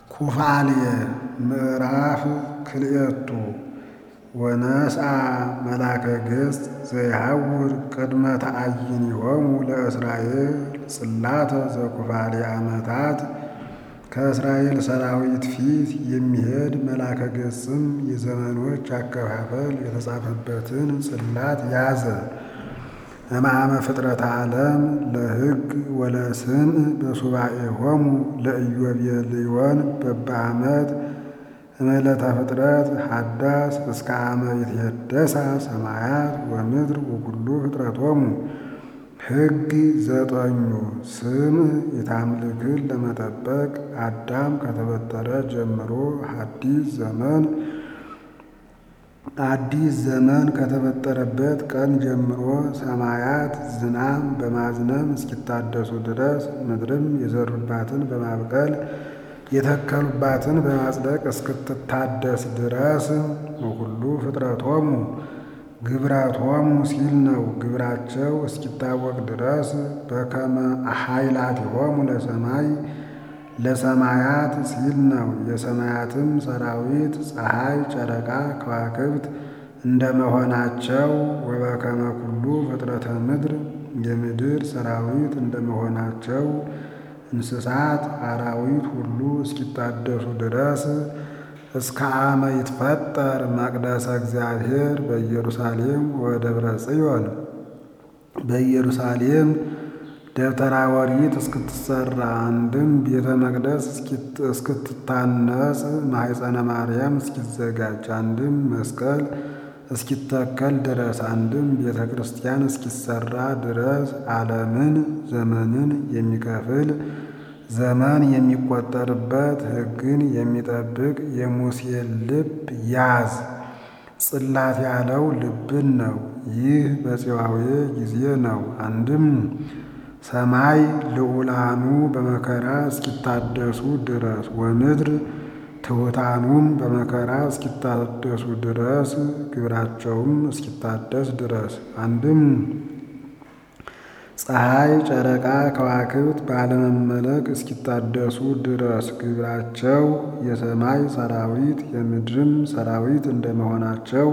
ኩፋልየ ምዕራፍ ክልኤቱ ወነስአ መላከ ገጽ ዘይሐውር ቅድመ ተአይንዮሙ ለእስራኤል ጽላተ ዘኩፋልየ ዓመታት። ከእስራኤል ሰራዊት ፊት የሚሄድ መላከ ገጽም የዘመኖች አከፋፈል የተጻፈበትን ጽላት ያዘ። እምአመ ፍጥረተ ዓለም ለሕግ ወለስም በሱባዔሆሙ ለኢዮቤልዮን በበዓመት እምዕለተ ፍጥረት ሐዳስ እስከ አመ ይትሄደሳ ሰማያት ወምድር ወኩሉ ፍጥረቶሙ። ሕግ ዘጠኙ ስም የታምልክን ለመጠበቅ አዳም ከተፈጠረ ጀምሮ አዲስ ዘመን ከተፈጠረበት ቀን ጀምሮ ሰማያት ዝናም በማዝነም እስኪታደሱ ድረስ ምድርም የዘሩባትን በማብቀል የተከሉባትን በማጽደቅ እስክትታደስ ድረስ ወኩሉ ፍጥረቶሙ ግብረቶሙ ሲል ነው። ግብራቸው እስኪታወቅ ድረስ በከመ ኃይላቲሆሙ ለሰማያት ሲል ነው። የሰማያትም ሰራዊት ፀሐይ፣ ጨረቃ፣ ከዋክብት እንደመሆናቸው ወበከመ ኩሉ ፍጥረተ ምድር የምድር ሰራዊት እንደመሆናቸው እንስሳት አራዊት ሁሉ እስኪታደሱ ድረስ እስከ አመ ይትፈጠር መቅደሰ እግዚአብሔር በኢየሩሳሌም ወደብረ ጽዮን። በኢየሩሳሌም ደብተራ ኦሪት እስክትሰራ አንድም ቤተ መቅደስ እስክትታነጽ ማኅፀነ ማርያም እስኪዘጋጅ አንድም መስቀል እስኪተከል ድረስ አንድም ቤተ ክርስቲያን እስኪሰራ ድረስ ዓለምን ዘመንን የሚከፍል ዘመን የሚቆጠርበት ሕግን የሚጠብቅ የሙሴን ልብ ያዝ። ጽላት ያለው ልብን ነው። ይህ በፄዋዌ ጊዜ ነው። አንድም ሰማይ ልዑላኑ በመከራ እስኪታደሱ ድረስ ወምድር ትሑታኑም በመከራ እስኪታደሱ ድረስ ግብራቸውም እስኪታደስ ድረስ አንድም ፀሐይ፣ ጨረቃ፣ ከዋክብት ባለመመለክ እስኪታደሱ ድረስ ግብራቸው የሰማይ ሰራዊት የምድርም ሰራዊት እንደመሆናቸው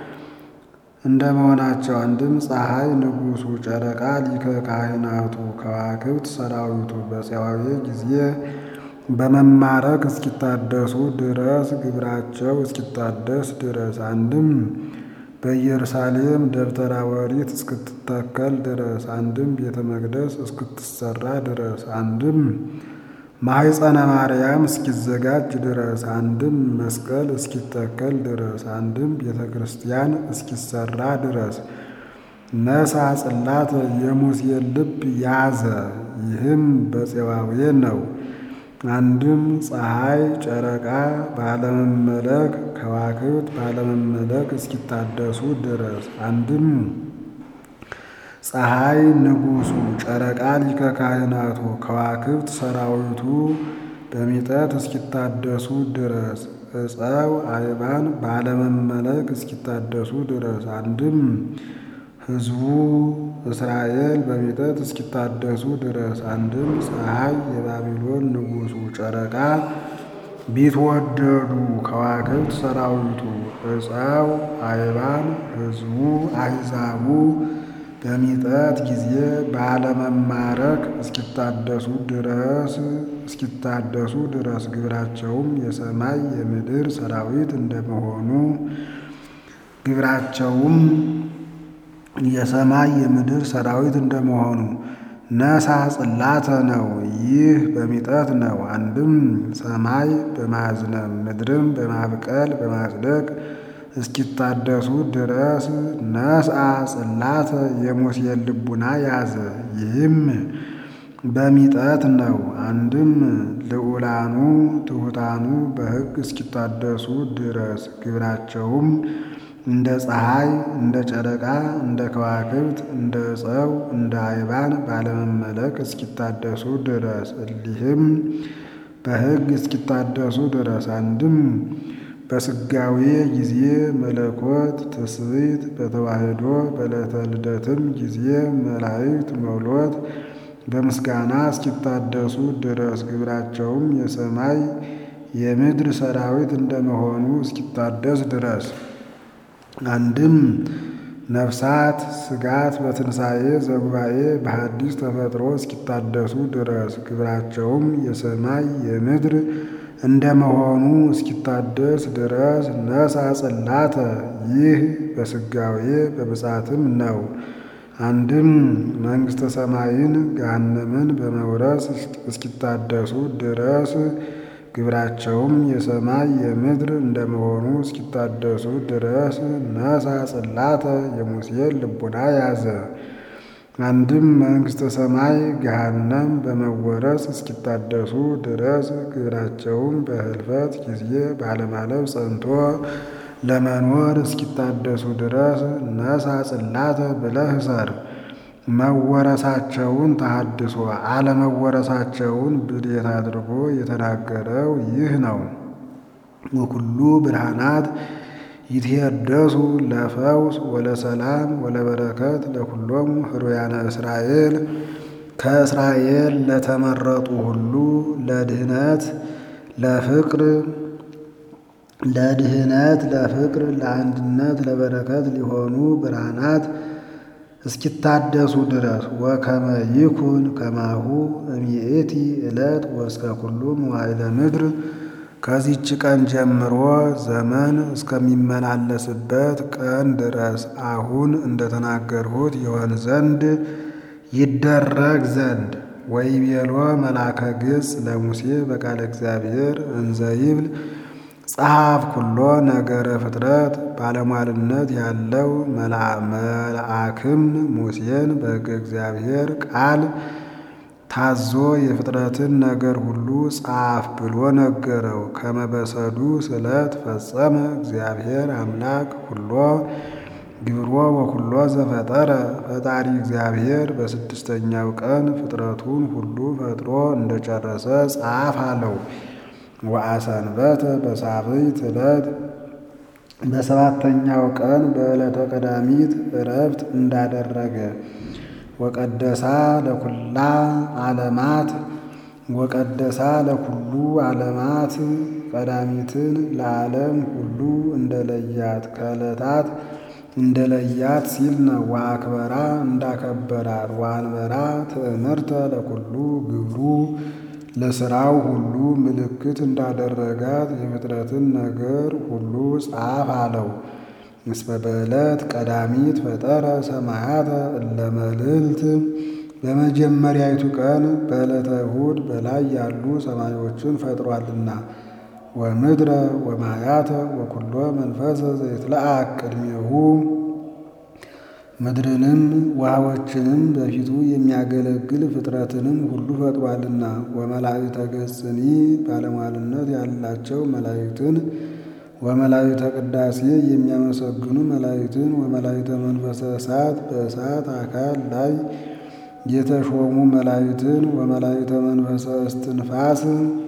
አንድም ፀሐይ ንጉሡ፣ ጨረቃ ሊቀ ካህናቱ፣ ከዋክብት ሰራዊቱ በፄዋዌ ጊዜ በመማረክ እስኪታደሱ ድረስ ግብራቸው እስኪታደስ ድረስ አንድም በኢየሩሳሌም ደብተራ ኦሪት እስክትተከል ድረስ አንድም ቤተ መቅደስ እስክትሰራ ድረስ አንድም ማኅፀነ ማርያም እስኪዘጋጅ ድረስ አንድም መስቀል እስኪተከል ድረስ አንድም ቤተ ክርስቲያን እስኪሰራ ድረስ ነሣ ጽላተ የሙሴን ልብ ያዘ። ይህም በፄዋዌ ነው። አንድም ፀሐይ፣ ጨረቃ ባለመመለክ ከዋክብት ባለመመለክ እስኪታደሱ ድረስ አንድም ፀሐይ ንጉሡ፣ ጨረቃ ሊቀ ካህናቱ፣ ከዋክብት ሰራዊቱ በሚጠት እስኪታደሱ ድረስ ዕፀው አይባን ባለመመለክ እስኪታደሱ ድረስ አንድም ሕዝቡ እስራኤል በሚጠት እስኪታደሱ ድረስ አንድም ፀሐይ የባቢሎን ንጉሡ፣ ጨረቃ ቢትወደዱ ከዋክብት ሰራዊቱ ዕፀው አይባን ሕዝቡ አሕዛቡ በሚጠት ጊዜ ባለመማረክ እስኪታደሱ ድረስ ግብራቸውም የሰማይ የምድር ሰራዊት እንደመሆኑ ነሣ ጽላተ ነው። ይህ በሚጠት ነው። አንድም ሰማይ በማዝነብ ምድርም በማብቀል በማጽደቅ እስኪታደሱ ድረስ ነስአ ጽላተ የሙሴን ልቡና ያዘ። ይህም በሚጠት ነው። አንድም ልዑላኑ ትሑታኑ በሕግ እስኪታደሱ ድረስ ግብራቸውም እንደ ፀሐይ፣ እንደ ጨረቃ፣ እንደ ከዋክብት፣ እንደ ዕፀው፣ እንደ አይባን ባለመመለክ እስኪታደሱ ድረስ እሊህም በሕግ እስኪታደሱ ድረስ አንድም በሥጋዌ ጊዜ መለኮት ትስብእት በተዋሕዶ በዕለተ ልደትም ጊዜ መላእክት መውሎት በምስጋና እስኪታደሱ ድረስ ግብራቸውም የሰማይ የምድር ሰራዊት እንደመሆኑ እስኪታደስ ድረስ። አንድም ነፍሳት ሥጋት በትንሣኤ ዘጉባኤ በሐዲስ ተፈጥሮ እስኪታደሱ ድረስ ግብራቸውም የሰማይ የምድር እንደመሆኑ እስኪታደስ ድረስ ነሣ ጽላተ። ይህ በሥጋዌ በብጻትም ነው። አንድም መንግሥተ ሰማይን ገሃነምን በመውረስ እስኪታደሱ ድረስ ግብራቸውም የሰማይ የምድር እንደመሆኑ እስኪታደሱ ድረስ ነሣ ጽላተ የሙሴን ልቡና ያዘ። አንድም መንግሥተ ሰማይ ገሃነም በመወረስ እስኪታደሱ ድረስ ግብራቸውም በህልፈት ጊዜ ባለማለፍ ጸንቶ ለመኖር እስኪታደሱ ድረስ ነሣ ጽላተ ብለህ ሰር። መወረሳቸውን ተሐድሶ አለመወረሳቸውን ብዴት አድርጎ የተናገረው ይህ ነው። ወኩሉ ብርሃናት ይትሄደሱ ለፈውስ ወለሰላም ወለበረከት ለኩሎሙ ህሩያነ እስራኤል። ከእስራኤል ለተመረጡ ሁሉ ለድህነት ለፍቅር ለአንድነት ለበረከት ሊሆኑ ብርሃናት እስኪታደሱ ድረስ ወከመ ይኩን ከማሁ እምይእቲ ዕለት ወእስከ ኩሉ መዋዕለ ምድር። ከዚች ቀን ጀምሮ ዘመን እስከሚመላለስበት ቀን ድረስ አሁን እንደተናገርሁት ይሆን ዘንድ ይደረግ ዘንድ። ወይቤሎ መልአከ ግጽ ለሙሴ በቃለ እግዚአብሔር እንዘ ይብል ጸሐፍ ኩሎ ነገረ ፍጥረት። ባለሟልነት ያለው መልአክም ሙሴን በሕገ እግዚአብሔር ቃል ታዞ የፍጥረትን ነገር ሁሉ ጻፍ ብሎ ነገረው። ከመበሰዱ ስለት ፈጸመ እግዚአብሔር አምላክ ኩሎ ግብሮ ወኩሎ ዘፈጠረ። ፈጣሪ እግዚአብሔር በስድስተኛው ቀን ፍጥረቱን ሁሉ ፈጥሮ እንደጨረሰ ጻፍ አለው። ወአሰንበተ በሳብዕት ዕለት በሰባተኛው ቀን በዕለተ ቀዳሚት ዕረፍት እንዳደረገ። ወቀደሳ ለኩላ ዓለማት ወቀደሳ ለኩሉ ዓለማት ቀዳሚትን ለዓለም ሁሉ እንደለያት ከዕለታት እንደለያት ሲል ነው። ወአክበራ እንዳከበራት ወአንበራ ትእምርተ ለኩሉ ግብሩ ለሥራው ሁሉ ምልክት እንዳደረጋት የፍጥረትን ነገር ሁሉ ጻፍ አለው። እስመ በዕለት ቀዳሚት ፈጠረ ሰማያተ እለ መልዕልት። በመጀመሪያይቱ ቀን በዕለተ እሑድ በላይ ያሉ ሰማዮችን ፈጥሯልና። ወምድረ ወማያተ ወኩሎ መንፈሰ ዘይትለአክ ቅድሜሁ። ምድርንም ውሃዎችንም በፊቱ የሚያገለግል ፍጥረትንም ሁሉ ፈጥሯልና። ወመላእክተ ገጽኒ ባለሟልነት ያላቸው መላእክትን ወመላእክተ ቅዳሴ የሚያመሰግኑ መላእክትን ወመላእክተ መንፈሰ እሳት በእሳት አካል ላይ የተሾሙ መላእክትን ወመላእክተ መንፈሰ እስትንፋስ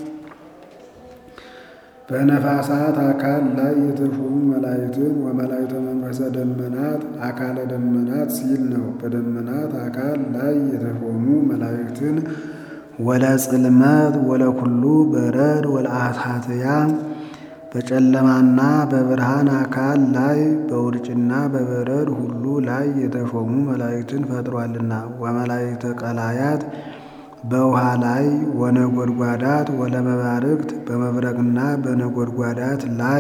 በነፋሳት አካል ላይ የተሾሙ መላእክትን ወመላእክተ መንፈሰ ደመናት አካለ ደመናት ሲል ነው። በደመናት አካል ላይ የተሾሙ መላእክትን ወለጽልመት ወለኩሉ በረድ ወለአሳትያ በጨለማና በብርሃን አካል ላይ በውርጭና በበረድ ሁሉ ላይ የተሾሙ መላእክትን ፈጥሯልና። ወመላእክተ ቀላያት በውሃ ላይ ወነጎድጓዳት ወለመባርቅት በመብረቅና በነጎድጓዳት ላይ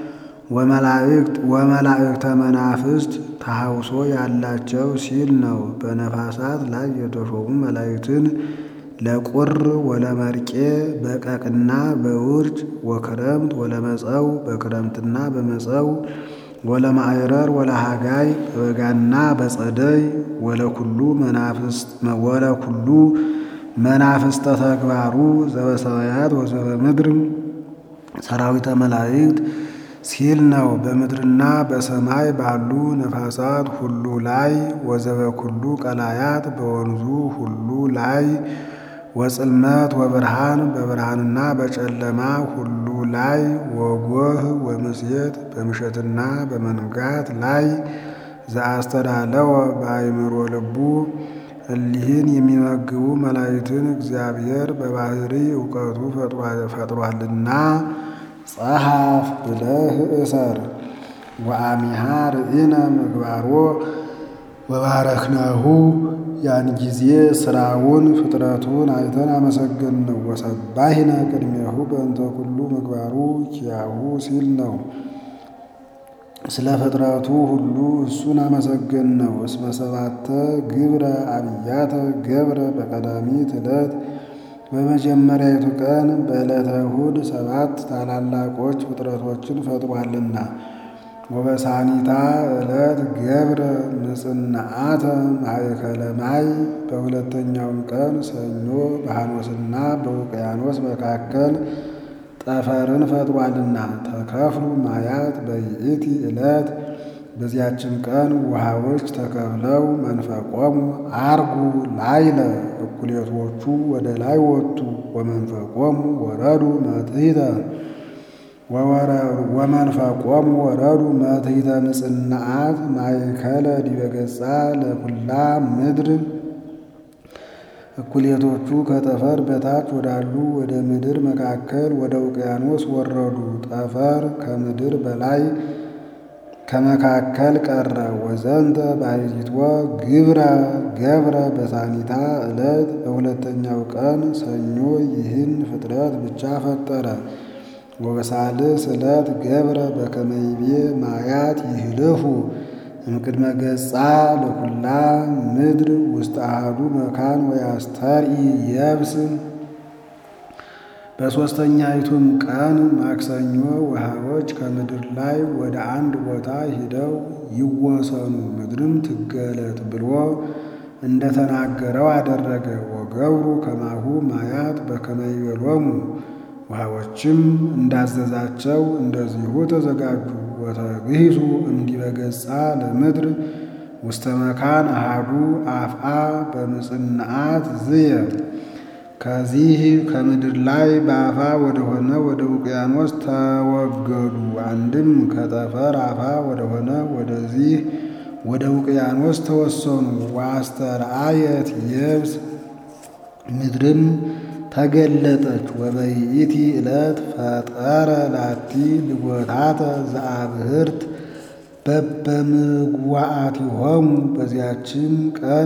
ወመላእክተ መናፍስት ተሐውሶ ያላቸው ሲል ነው። በነፋሳት ላይ የተሾሙ መላእክትን ለቁር ወለመርቄ በቀቅና በውርጭ ወክረምት ወለመጸው በክረምትና በመጸው ወለማዕረር ወለሃጋይ በበጋና በጸደይ ወለኩሉ መናፍስተ ተግባሩ ዘበሰማያት ወዘበምድር ሰራዊተ መላእክት ሲል ነው። በምድርና በሰማይ ባሉ ነፋሳት ሁሉ ላይ ወዘበኩሉ ቀላያት በወንዙ ሁሉ ላይ ወጽልመት ወብርሃን በብርሃንና በጨለማ ሁሉ ላይ ወጎህ ወምስየት በምሸትና በመንጋት ላይ ዘአስተዳለወ በአእምሮ ልቡ እሊህን የሚመግቡ መላእክትን እግዚአብሔር በባህሪ እውቀቱ ፈጥሯልና ጸሐፍ ብለህ እሰር። ወአሚሃ ርኢነ ምግባሮ ወባረክናሁ ያን ጊዜ ስራውን ፍጥረቱን አይተን አመሰገንነው። ወሰባሂነ ቅድሜሁ በእንተ ኩሉ ምግባሩ ኪያሁ ሲል ነው። ስለ ፍጥረቱ ሁሉ እሱን አመሰገንነው። እስመ ሰባተ ግብረ አብያተ ገብረ በቀዳሚት ዕለት በመጀመሪያይቱ ቀን በዕለተ እሑድ 7 ታላላቆች ፍጥረቶችን ፈጥሯልና። ወበሳኒታ ዕለት ገብረ ንጽናአተ ማእከለ ማይ በሁለተኛውም ቀን ሰኞ በሐኖስና በውቅያኖስ መካከል ጠፈርን ፈጥሯልና። ተከፍሉ ማያት በይእቲ ዕለት በዚያችን ቀን ውሃዎች ተከፍለው መንፈቆሙ አርጉ ላይለ እኩሌቶቹ ወደ ላይ ወጡ። ወመንፈቆሙ ወረዱ መትሕተ ወመንፈቆሙ ወረዱ መትሕተ ንጽናአት ማእከለ ዲበ ገጻ ለኩላ ምድር እኩሌቶቹ ከጠፈር በታች ወዳሉ ወደ ምድር መካከል ወደ ውቅያኖስ ወረዱ። ጠፈር ከምድር በላይ ከመካከል ቀረ። ወዘንተ ባሕቲቶ ግብረ ገብረ በሳኒታ ዕለት በሁለተኛው ቀን ሰኞ ይህን ፍጥረት ብቻ ፈጠረ። ወበሳልስ ዕለት ገብረ በከመ ይቤ ማያት ይህልፉ እምቅድመ ገጻ ለኩላ ምድር ውስተ አሐዱ መካን ወያስተርኢ የብስ። በሦስተኛይቱም ቀን ማክሰኞ ውሃዎች ከምድር ላይ ወደ አንድ ቦታ ሂደው ይወሰኑ ምድርም ትገለጥ ብሎ እንደተናገረው አደረገ። ወገብሩ ከማሁ ማያት በከመ ይቤሎሙ ውሃዎችም እንዳዘዛቸው እንደዚሁ ተዘጋጁ። ወተግሂሱ እምዲበ ገጻ ለምድር ውስተ መካን አሐዱ አፍአ በምጽናአት ዝየ። ከዚህ ከምድር ላይ በአፋ ወደሆነ ወደ ውቅያኖስ ተወገዱ። አንድም ከጠፈር አፋ ወደሆነ ወደዚህ ወደ ውቅያኖስ ተወሰኑ። ወአስተርአየት የብስ ምድርም ተገለጠች። ወበይእቲ ዕለት ፈጠረ ላቲ ልጎታተ ዘአብህርት በበምግዋአቲሆሙ በዚያችም ቀን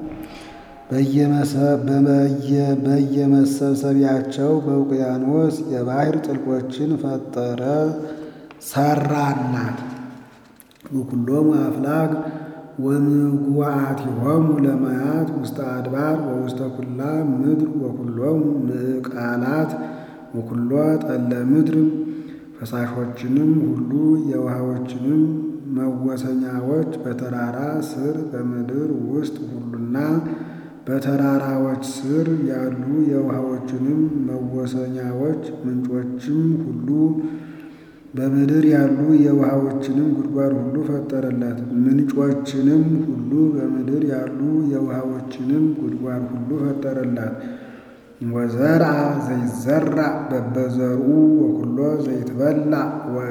በየመሰብሰቢያቸው በውቅያኖስ የባህር ጥልቆችን ፈጠረ ሰራላት። ወኩሎሙ አፍላግ ወምግዋአቲሆሙ ለማያት ውስተ አድባር ወውስተ ኩላ ምድር ወኩሎሙ ምዕቃላት ወኩሎ ጠለ ምድር ፈሳሾችንም ሁሉ የውሃዎችንም መወሰኛዎች በተራራ ስር በምድር ውስጥ ሁሉና በተራራዎች ስር ያሉ የውሃዎችንም መወሰኛዎች ምንጮችም ሁሉ በምድር ያሉ የውሃዎችንም ጉድጓድ ሁሉ ፈጠረላት። ምንጮችንም ሁሉ በምድር ያሉ የውሃዎችንም ጉድጓድ ሁሉ ፈጠረላት። ወዘርአ ዘይዘራእ በበዘርኡ ወኩሎ ዘይትበላዕ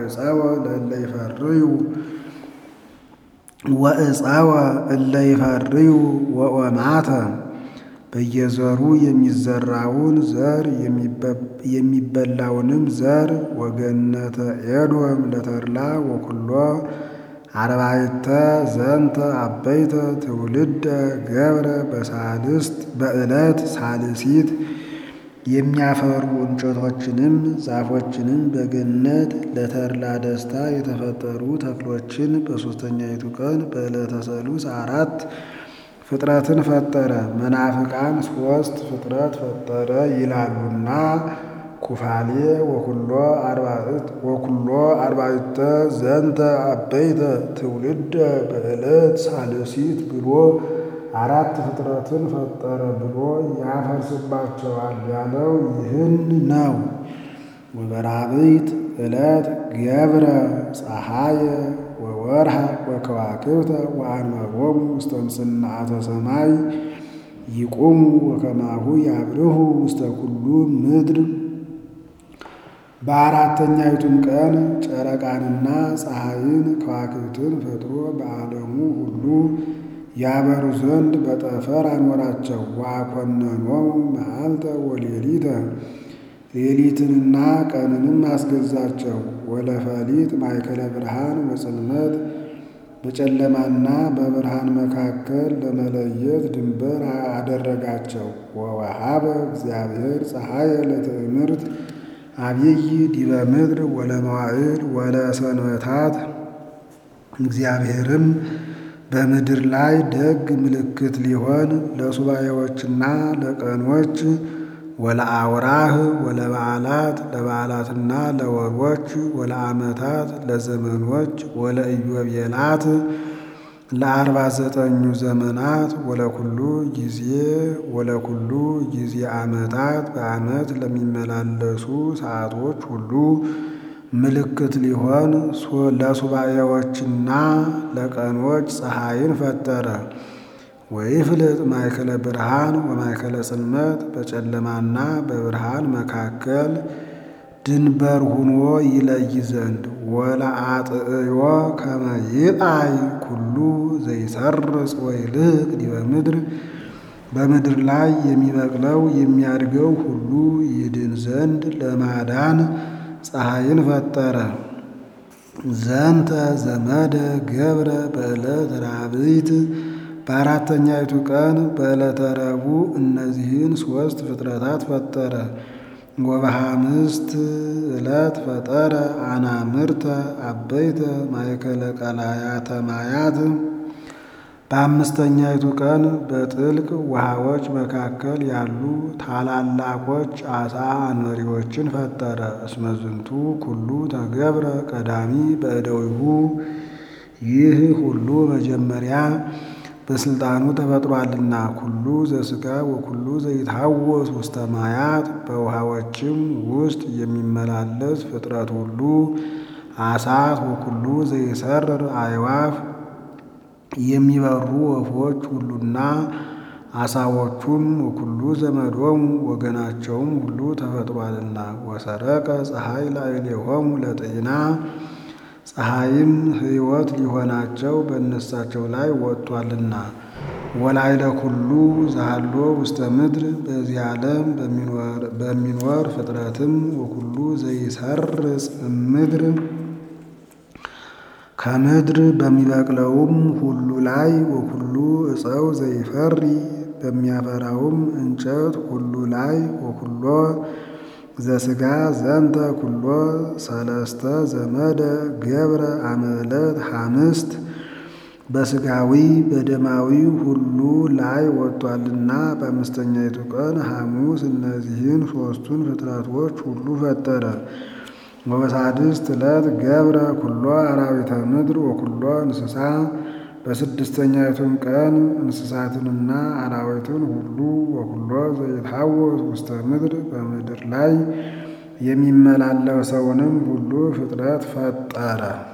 ወዕፀወ እለ ይፈርዩ ወኦማተ በየዘሩ የሚዘራውን ዘር የሚበላውንም ዘር ወገነተ ኤዶም ለተድላ ወኩሎ አርባዕተ ዘንተ አበይተ ትውልደ ገብረ በሳልስት በዕለት ሳልሲት የሚያፈሩ እንጨቶችንም ዛፎችንም በገነት ለተድላ ደስታ የተፈጠሩ ተክሎችን በሦስተኛይቱ ቀን በዕለተ ሰሉስ 4 ፍጥረትን ፈጠረ። መናፍቃን 3 ፍጥረት ፈጠረ ይላሉና ኩፋሌ ወኩሎ አርባዕተ ዘንተ አበይተ ትውልደ በዕለት ሳልሲት ብሎ 4 ፍጥረትን ፈጠረ ብሎ ያፈርስባቸዋል ያለው ይህን ነው። ወበራብዕት ዕለት ገብረ ፀሐየ ወወርሃ ወከዋክብተ ወአንበቦሙ ውስተ ምጽናዓተ ሰማይ ይቁሙ ወከማሁ ያብርሁ ውስተ ኩሉ ምድር። በአራተኛይቱም ቀን ጨረቃንና ፀሐይን ከዋክብትን ፈጥሮ በዓለሙ ሁሉ ያበሩ ዘንድ በጠፈር አኖራቸው። ወአኮነኖሙ መዓልተ ወሌሊተ ሌሊትንና ቀንንም አስገዛቸው። ወለፈሊጥ ማእከለ ብርሃን ወጽልመት በጨለማና በብርሃን መካከል ለመለየት ድንበር አደረጋቸው። ወወሃበ እግዚአብሔር ፀሐየ ለትእምርት አብይ ዲበ ምድር ወለመዋዕል ወለሰንበታት እግዚአብሔርም በምድር ላይ ደግ ምልክት ሊሆን ለሱባኤዎችና ለቀኖች ወለአውራህ ወለበዓላት ለበዓላትና ለወሮች ወለዓመታት ለዘመኖች ወለኢዮቤላት ለ49 ዘመናት ወለኩሉ ጊዜ ዓመታት በዓመት ለሚመላለሱ ሰዓቶች ሁሉ ምልክት ሊሆን ለሱባኤዎችና ለቀኖች ፀሐይን ፈጠረ። ወይፍልጥ ማእከለ ብርሃን ወማእከለ ጽልመት በጨለማና በብርሃን መካከል ድንበር ሁኖ ይለይ ዘንድ ወለአጥዕዮ ከመ ይጣይ ኩሉ ዘይሰርጽ ወይልቅ ዲበ ምድር በምድር ላይ የሚበቅለው የሚያድገው ሁሉ ይድን ዘንድ ለማዳን ፀሐይን ፈጠረ። ዘንተ ዘመደ ገብረ በዕለተ ራብዒት በአራተኛይቱ ቀን በዕለተ ረቡዕ እነዚህን 3 ፍጥረታት ፈጠረ። ወበሐምስት ዕለት ፈጠረ አናምርተ አበይተ ማእከለ ቀላያተ ማያት በአምስተኛይቱ ቀን በጥልቅ ውሃዎች መካከል ያሉ ታላላቆች ዓሣ አንበሪዎችን ፈጠረ። እስመ ዝንቱ ኩሉ ተገብረ ቀዳሚ በእደዊሁ ይህ ሁሉ መጀመሪያ በስልጣኑ ተፈጥሯልና። ኩሉ ዘሥጋ ወኩሉ ዘይትሐወስ ውስተ ማያት በውሃዎችም ውስጥ የሚመላለስ ፍጥረት ሁሉ ዓሣት ወኩሉ ዘይሰርር አዕዋፍ የሚበሩ ወፎች ሁሉና ዓሣዎቹም ወኩሉ ዘመዶሙ ወገናቸውም ሁሉ ተፈጥሯልና። ወሰረቀ ፀሐይ ላዕሌሆሙ ለጤና ፀሐይም ሕይወት ሊሆናቸው በእነሳቸው ላይ ወጥቷልና። ወላዕለ ኩሉ ዘሃሎ ውስተ ምድር በዚህ ዓለም በሚኖር ፍጥረትም ወኩሉ ዘይሰርጽ እምድር ከምድር በሚበቅለውም ሁሉ ላይ ወኩሉ ዕፀው ዘይፈሪ በሚያፈራውም እንጨት ሁሉ ላይ ወኩሎ ዘሥጋ ዘንተ ኩሎ ሰለስተ ዘመደ ገብረ አመ ዕለት ሐምስት በሥጋዊ በደማዊ ሁሉ ላይ ወጥቷልና በአምስተኛይቱ ቀን ሐሙስ እነዚህን 3ቱን ፍጥረቶች ሁሉ ፈጠረ። ወበሳድስት ዕለት ገብረ ኩሎ አራዊተ ምድር ወኩሎ እንስሳ በስድስተኛይቱም ቀን እንስሳትንና አራዊትን ሁሉ ወኩሎ ዘይትሐወስ ውስተ ምድር በምድር ላይ የሚመላለሰውንም ሁሉ ፍጥረት ፈጠረ።